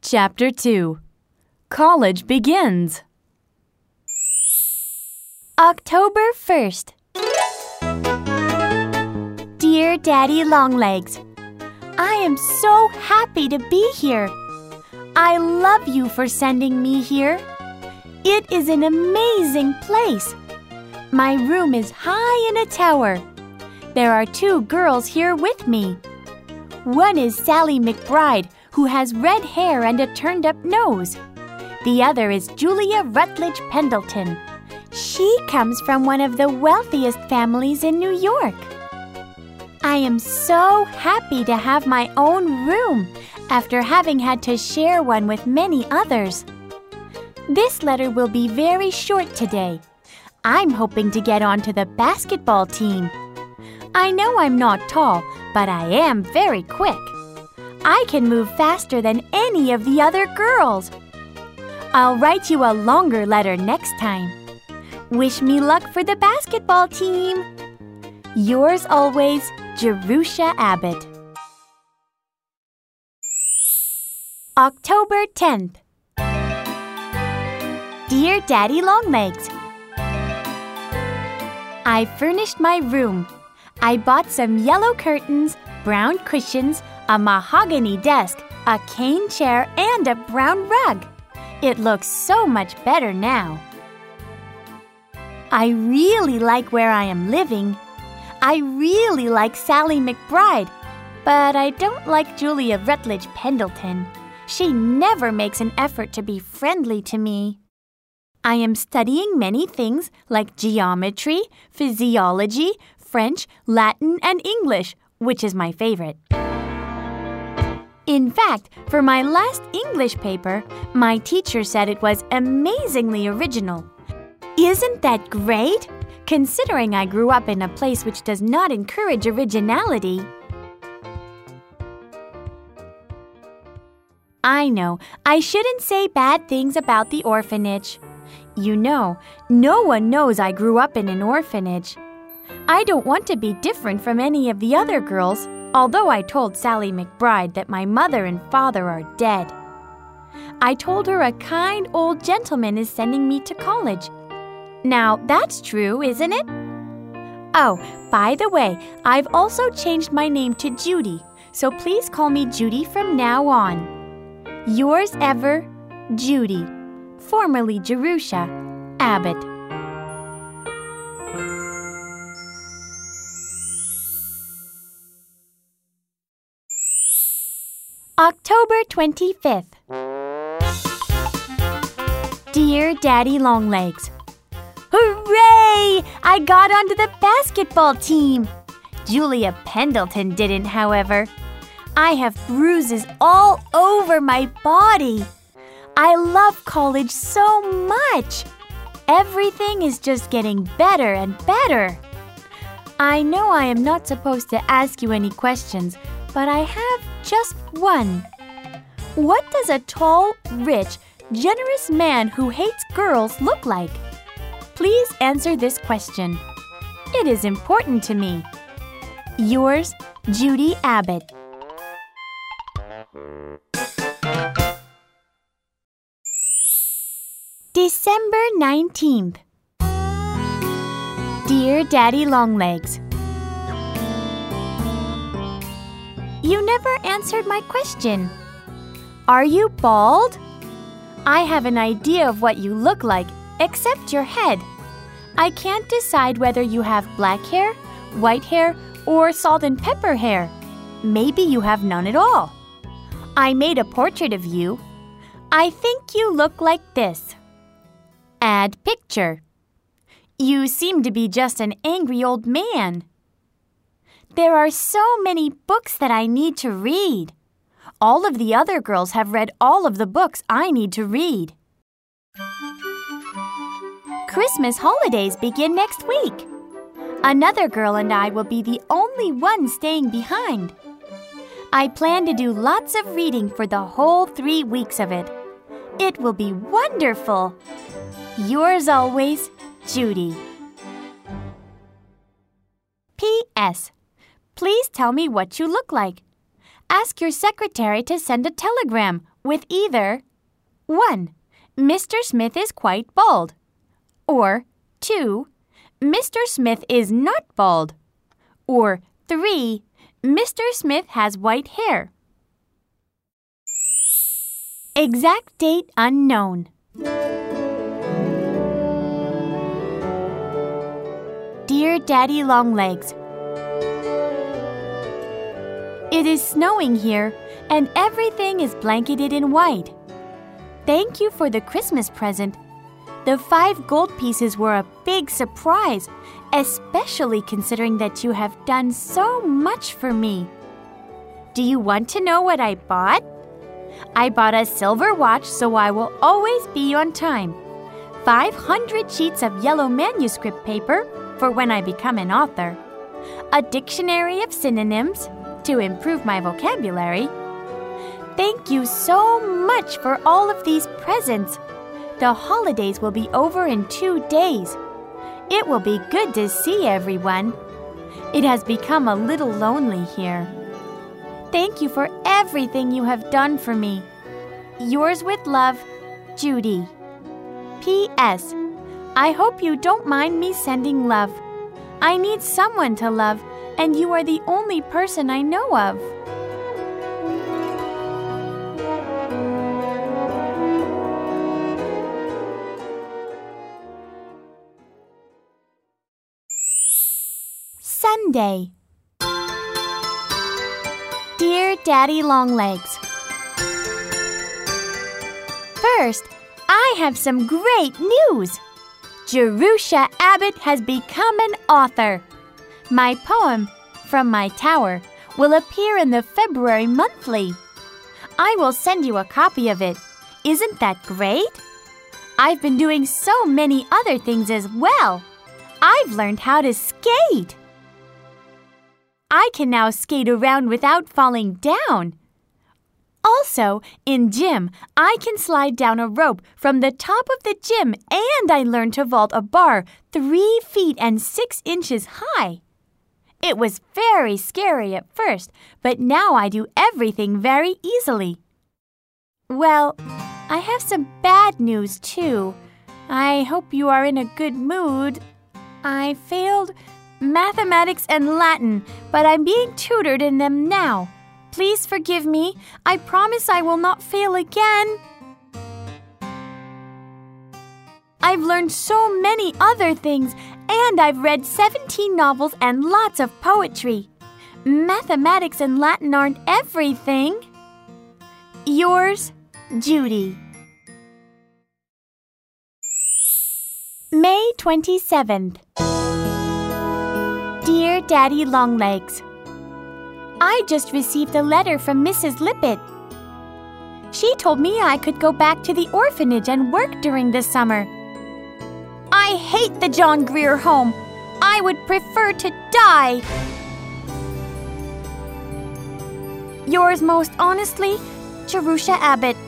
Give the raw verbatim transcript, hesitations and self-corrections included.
Chapter two. College begins. October first. Dear Daddy Longlegs, I am so happy to be here. I love you for sending me here. It is an amazing place. My room is high in a tower. There are two girls here with me. One is Sally McBride, who has red hair and a turned-up nose. The other is Julia Rutledge Pendleton. She comes from one of the wealthiest families in New York. I am so happy to have my own room after having had to share one with many others. This letter will be very short today. I'm hoping to get onto the basketball team. I know I'm not tall, but I am very quick. I can move faster than any of the other girls. I'll write you a longer letter next time. Wish me luck for the basketball team. Yours always, Jerusha Abbott. October tenth. Dear Daddy Longlegs, I furnished my room. I bought some yellow curtains, brown cushions, a mahogany desk, a cane chair, and a brown rug. It looks so much better now. I really like where I am living. I really like Sally McBride, but I don't like Julia Rutledge Pendleton. She never makes an effort to be friendly to me. I am studying many things like geometry, physiology, French, Latin, and English, which is my favorite. In fact, for my last English paper, my teacher said it was amazingly original. Isn't that great? Considering I grew up in a place which does not encourage originality. I know, I shouldn't say bad things about the orphanage. You know, no one knows I grew up in an orphanage. I don't want to be different from any of the other girls, although I told Sally McBride that my mother and father are dead. I told her a kind old gentleman is sending me to college. Now, that's true, isn't it? Oh, by the way, I've also changed my name to Judy, so please call me Judy from now on. Yours ever, Judy, formerly Jerusha Abbott. October twenty-fifth. Dear Daddy Longlegs, hooray! I got onto the basketball team. Julia Pendleton didn't, however. I have bruises all over my body. I love college so much. Everything is just getting better and better. I know I am not supposed to ask you any questions, but I have just one. What does a tall, rich, generous man who hates girls look like? Please answer this question. It is important to me. Yours, Judy Abbott. December nineteenth. Dear Daddy Longlegs, you never answered my question. Are you bald? I have an idea of what you look like, except your head. I can't decide whether you have black hair, white hair, or salt and pepper hair. Maybe you have none at all. I made a portrait of you. I think you look like this. Add picture. You seem to be just an angry old man. There are so many books that I need to read. All of the other girls have read all of the books I need to read. Christmas holidays begin next week. Another girl and I will be the only ones staying behind. I plan to do lots of reading for the whole three weeks of it. It will be wonderful. Yours always, Judy. P S. Please tell me what you look like. Ask your secretary to send a telegram with either one. Mister Smith is quite bald, or two. Mister Smith is not bald, or three. Mister Smith has white hair. Exact date unknown. Dear Daddy Longlegs, it is snowing here, and everything is blanketed in white. Thank you for the Christmas present. The five gold pieces were a big surprise, especially considering that you have done so much for me. Do you want to know what I bought? I bought a silver watch so I will always be on time. five hundred sheets of yellow manuscript paper for when I become an author. A dictionary of synonyms to improve my vocabulary. Thank you so much for all of these presents. The holidays will be over in two days. It will be good to see everyone. It has become a little lonely here. Thank you for everything you have done for me. Yours with love, Judy. P S. I hope you don't mind me sending love. I need someone to love, and you are the only person I know of. Sunday. Dear Daddy Longlegs, first, I have some great news. Jerusha Abbott has become an author. My poem, From My Tower, will appear in the February Monthly. I will send you a copy of it. Isn't that great? I've been doing so many other things as well. I've learned how to skate. I can now skate around without falling down. Also, in gym, I can slide down a rope from the top of the gym, and I learned to vault a bar three feet and six inches high. It was very scary at first, but now I do everything very easily. Well, I have some bad news, too. I hope you are in a good mood. I failed mathematics and Latin, but I'm being tutored in them now. Please forgive me. I promise I will not fail again. I've learned so many other things, and I've read seventeen novels and lots of poetry. Mathematics and Latin aren't everything. Yours, Judy. May twenty-seventh. Dear Daddy Longlegs, I just received a letter from Missus Lippett. She told me I could go back to the orphanage and work during the summer. I hate the John Grier home. I would prefer to die. Yours most honestly, Jerusha Abbott.